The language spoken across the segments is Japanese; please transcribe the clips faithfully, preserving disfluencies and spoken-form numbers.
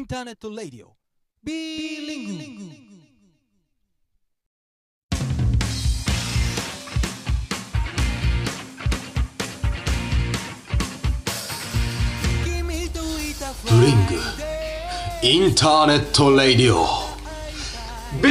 ンターネットラディオ B リング。 ブリングインターネットラディオ B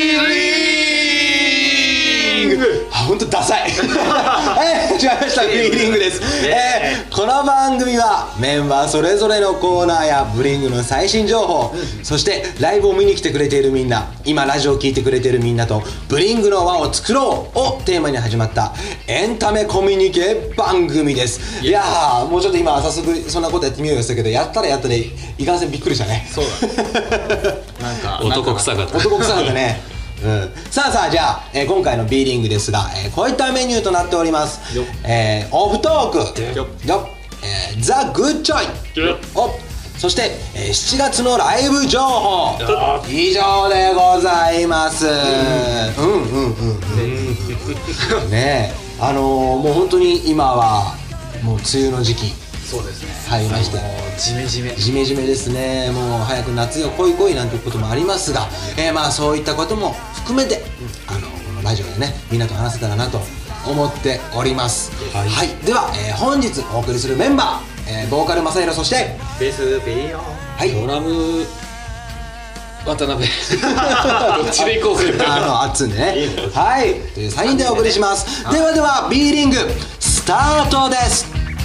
リング。あ、ほんとダサいはい、違いました。 B リングです、えー、この番組はメンバーそれぞれのコーナーやブリングの最新情報、うん、そしてライブを見に来てくれているみんな、今ラジオを聴いてくれているみんなとブリングの輪を作ろうをテーマに始まったエンタメコミュニケ番組です。いやー、もうちょっと今早速そんなことやってみようよしたけど、やったらやったでいかんせんびっくりしたね。 そうだなんか男臭かった男臭かったねうん、さあさあ、じゃあ、えー、今回の B リングですが、えー、こういったメニューとなっております。えー、オフトークよよ、えー、ザ・グッチョイお、そして、えー、しちがつのライブ情報以上でございます。うんうんうんうんねえ、あのー、もう本当に今はもう梅雨の時期、 そうですね、 入りまして、 ジメジメジメジメですね。もう早く夏よ来い来いなんていうこともありますが、えー、まあそういったことも含めて、うん、あのこのラジオでね、みんなと話せたらなと思っております。はい、はい、では、えー、本日お送りするメンバー、えー、ボーカル正宏、そしてベースベイヨン、 はい、 ドラム渡辺どっちでいこうかあのあっつんでねはいというさんにんでお送りします。ではでは B リングスタートです。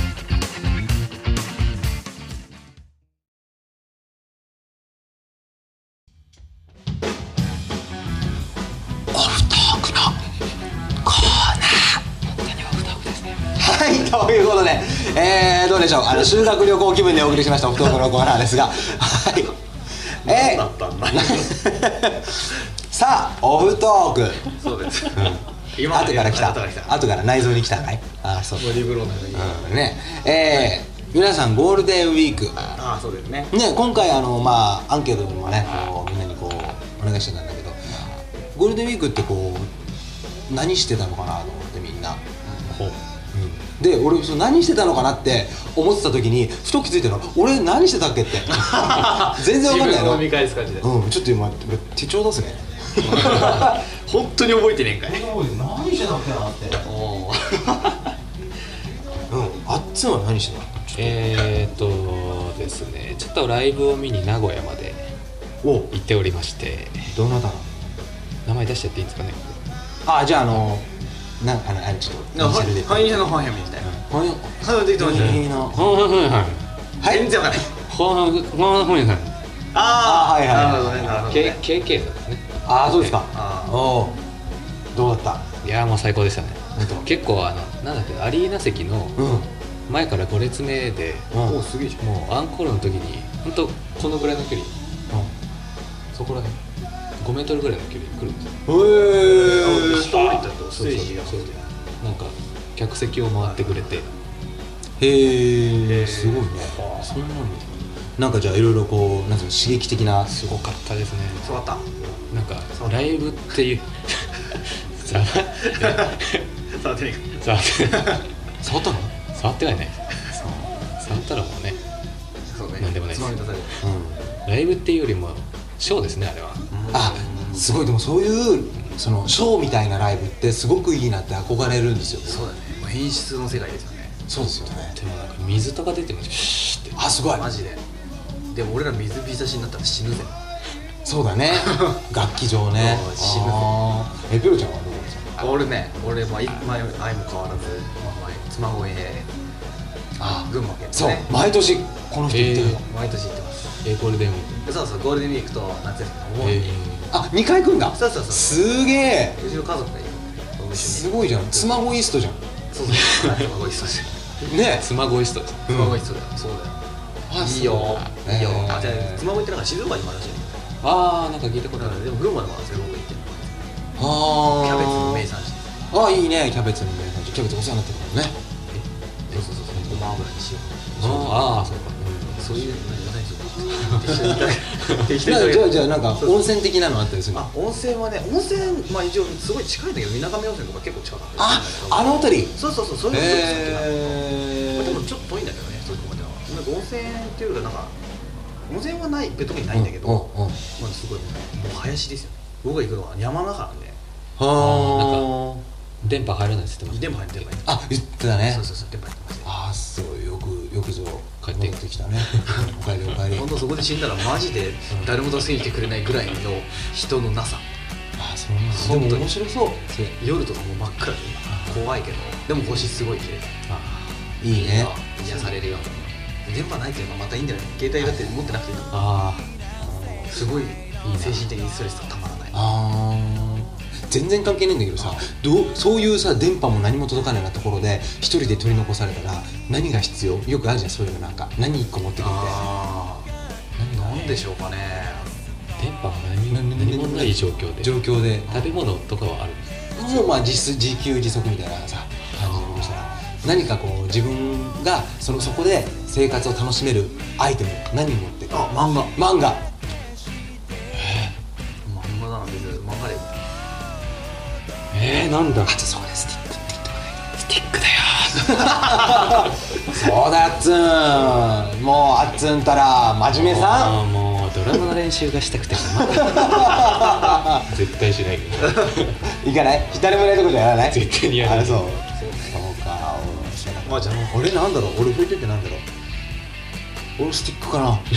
はい、ということで、えー、どうでしょう、あの修学旅行気分でお送りしましたオフトークのコーナーですが、はい、えー、さあオフトーク、 そうです、うん、 今後から来た、後から内臓に来たかい、あ、そう、 ボディーブローのように、 うん、ね、えー、皆さんゴールデンウィーク、 あ、そうですね、 ね、今回あのまあアンケートにもね、こうみんなにこうお願いしてたんだけど、ゴールデンウィークってこう何してたのかなと思ってみんな。ほう、で、俺その何してたのかなって思ってた時にふと気づいたの、俺何してたっけって全然わかんないの。自分を見返す感じで、うん、ちょっと今手帳出すね本当に覚えてねえんかい。 何してたっけなっておうん、あっつんは何してたの？ えーっとですね、ちょっとライブを見に名古屋まで行っておりまして。 どなたの名前出しちゃっていいんですかね。 あ、じゃああのなんかあれちょっとファインシャのファンヘムみたいな。 ファンヘムできてましたね。 いいな。 ファンヘム、はい。 全然わかんない。 ファンヘム、ファンヘム。 ああ、はいはい。 なるほどね、なるほどね。ケーケー さんですね。 ああ、そうですか。おお、どうだった？ いや、もう最高でしたね。結構あのなんだっけ、アリーナ席の前からご列目で、 おお、すげえじゃん。 もうアンコールの時に本当このぐらいの距離、そこら辺ごメートルぐらいの距離来るんですよ。 へえ。下降りたとステージがなんか客席を回ってくれて、 へえ、すごいね。そんなのなんかじゃあいろいろこうなんていうの、刺激的な。 すごかったですね。 すごかった。 なんかライブっていう触って触ってない触って触ったの？ 触ってはいない。触ったらもうね、 そうね、 なんでもないです。 うん、 ライブっていうよりもショーですね、あれは。 あ、すごい。でもそういうそのショーみたいなライブってすごくいいなって憧れるんですよ。 そうだね、演出の世界ですよね。 そうですよね。 でもなんか水とか出てもシューって。 あ、すごい。 マジで。でも俺ら水浸しになったら死ぬぜ。 そうだね楽器場ね。 死ぬぜ。 え、ピロちゃんはどうですか？ 俺ね、俺も前愛も変わらず妻恋へ群馬県ですね。 そう、毎年この人行ってるの。 毎年行ってます。 えー、ゴールデンウィーク。 そうそう、ゴールデンウィークと夏休みのお盆に。 あ、にかい行くんだ。 そうそうそう。 すげえ。 うちの家族がいる。 すごいじゃん。妻恋イストじゃん。 そうそう、妻恋イストじゃん。 ね、 妻恋イストです。 妻恋イストだよ。そうだよ。いいよ、いいよ。あ、じゃあ妻恋ってなんか静岡にもあるらしい。 ああ、なんか聞いたことある。 でも群馬のは全国行ってる。 ああ。 キャベツの名産地。 ああ、いいね、キャベツの名産地。キャベツお世話になってるからね。 そうそうそう、ごま油にしよう。 ああ、そうか。 そういうの言わないでしょ。 じゃあじゃあなんか温泉的なのあったりする？ あ、温泉はね、温泉まあ一応すごい近いんだけど、水上温泉とか結構近かった。 あ、あの辺り。 そうそうそう、そういうのへえ。 でもちょっと遠いんだけどね、そういうとこまでは。なんか温泉っていうかなんか温泉はない特にないんだけど、 うんうんうん、 まあ、すごいもう林ですよ。僕が行くのは山の中なんで。 はあ、電波入らないって言って電波入って電波入ってあ、言ってたね。 そうそうそう、電波入ってますね。 ああ、すごい、よくよくぞ帰って戻ってきたね。おかえりおかえり。 本当そこで死んだらマジで誰も助けに来てくれないぐらいの人のなさ。 ああ、そうなんだ。でも面白そう。 夜とかもう真っ暗で怖いけど、でも星すごい綺麗。 ああ、いいね。 癒されるよ。電波ないっていうのがまたいいんだよね。携帯だって持ってなくていいの。 ああ、すごい精神的にストレスがたまらない。 ああ。全然関係ないんだけどさ、どうそういうさ電波も何も届かないようなところで一人で取り残されたら何が必要？よくあるじゃん、そういうの。なんか何一個持ってくるって。 ああ、なんでしょうかね。 電波が何も何もない状況で状況で食べ物とかはある。 もうまあ実質自給自足みたいなさ感じでことしたら、何かこう自分がそのそこで生活を楽しめるアイテム何持ってくる？ あ、漫画。 漫画。 漫画だな、別に漫画で。 えー、なんだ。 あとそこでスティックって言ってこないと。スティックだよ。そうだっつーん。もうあっつんたら真面目さん。 あもうドラマの練習がしたくてさ絶対しないけど行かない？誰もいないとこじゃやらない？ 絶対にやらない。 あ、そう。そうか。 まあじゃあ俺なんだろう。俺吹いてってなんだろう。俺スティックかな。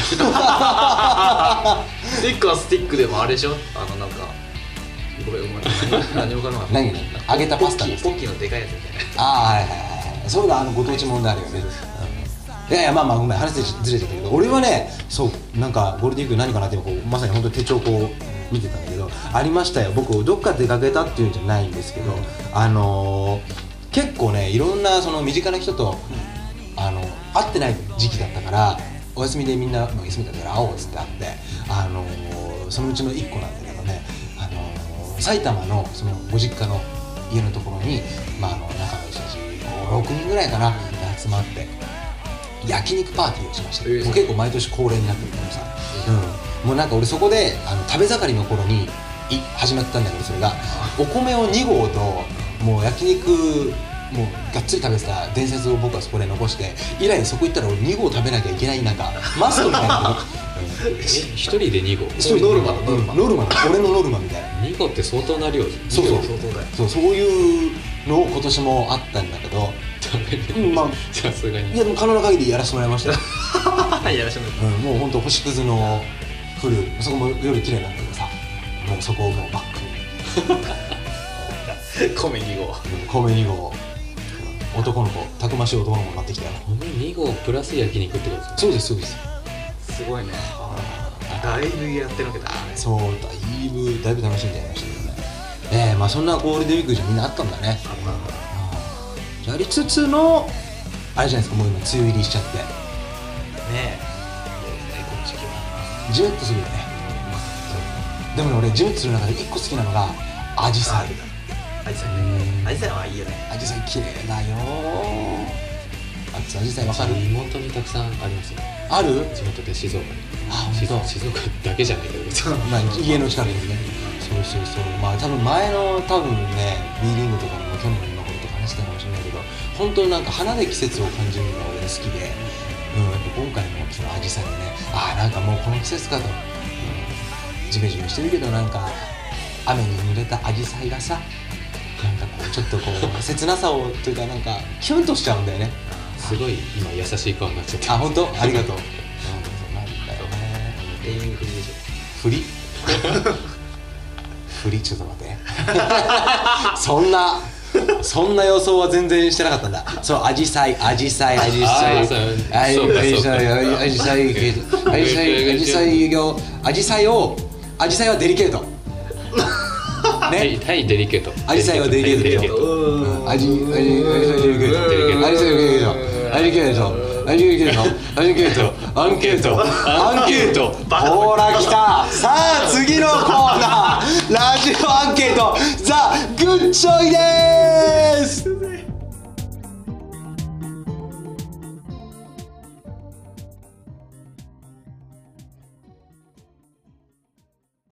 スティックはスティックでもあれでしょ、あのなんかごめんごめん何もかな何？揚げたパスタポッですキーポッキーのでかいやつみたいな。 ああ、はいはいはい。そうだ、あのご当地もんであるよね。いやいや、まあまあごめん、話ずれてたけど、俺はね、そうなんかゴールデンウィーク何かなってこうまさに本当手帳こう見てたんだけど、ありましたよ。僕どっか出かけたっていうんじゃないんですけど、あのー、結構ね、いろんなその身近な人と、あの会ってない時期だったから、お休みでみんなの休みだったから会おうっつって会って、あのー、そのうちのいっこなんだけどね、あのー、埼玉のそのご実家の家のところに、まあ、あの仲のいい人たちご、ろくにんぐらいかな集まって焼肉パーティーをしました。 えー、 もう結構毎年恒例になってるからさ、うん、もうなんか俺そこであの食べ盛りの頃にい始まったんだけど、それがお米をに合ともう焼肉もうがっつり食べてた伝説を僕はそこで残して、以来そこ行ったら俺に合食べなきゃいけない、なんかマストみたいな一人でに合。 ノルマノルマノルマ俺のノルマみたいな。 に合って相当な量。 そうそう相当だよ。 そうそういうの今年もあったんだけど、 食べる、 まあさすがに。 いやでも可能な限りやらせてもらいましたよ。 やらしてもらうん、もう本当星屑の降る、そこも夜綺麗なんだけどさ、もうそこをもうバックに米に合。 米に合、男の子、たくましい男の子になってきたよ。 米に合プラス焼肉ってことですか？ そうですそうです。 すごいね。だいぶやってるわけだね。 そう、だいぶだいぶ楽しんでやりましたけどね。えー、まあそんなゴールデンウィークじゃみんなあったんだね。 あったんだ。 やりつつのあれじゃないですか、もう今梅雨入りしちゃってねえ。この時期は。 ジメッとするよね。でもね、俺ジメッとする中で一個好きなのがアジサイ。 アジサイね。アジサイはいいよね。 アジサイ綺麗だよー。あっつアジサイわかる？ 妹にたくさんありますよ。 ある？ 地元で静岡に。 あ、 静本当。 静岡だけじゃないけど別にまあ家の近くにね。そうそうそう。まあ多分前の多分ね B リングとかも去年の頃とか話したかもしれないけど、本当になんか花で季節を感じるのが俺好きで、うん、やっぱ今回のそのアジサイね、ああなんかもうこの季節かと、うん、ジメジメしてるけどなんか雨に濡れたアジサイがさ、なんかこうちょっとこう切なさをというかなんかキュンとしちゃうんだよね。 すごい今優しい顔になっちゃって。 あ、本当？ありがとう。うん、なんだよね。 永遠振りでしょ。 振り振りちょっと待ってそんなそんな予想は全然してなかったんだ。そう、アジサイアジサイアジサイアジサイアジサイアジサイアジサイアジサイアジサイをアジサイはデリケートね。 はい、デリケート。 アジサイはデリケートでしょ。アジアジアジサイデリケート、アジサイデリケート、アジケートアンケート、アンケート、アンケート、アンケート、ほら来た。さあ次のコーナー、ラジオアンケート、ザ・グッチョイです。